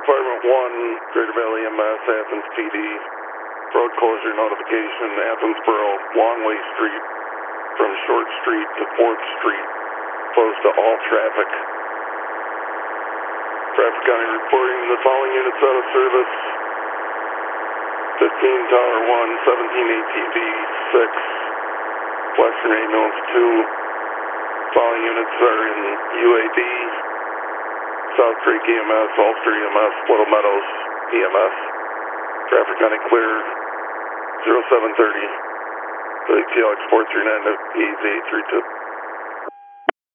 Department 1, Greater Valley EMS, Athens PD. Road closure notification, Athensboro, Longway Street, from Short Street to 4th Street, closed to all traffic. Traffic County reporting the following units out of service. 15 Tower 1, 17 ATV, 6 Western Ambulance 2. Following units are in UAD, South Creek EMS, Ulster EMS, Little Meadows EMS. Traffic County clear, 0730. The TLX 439 to EZ 32.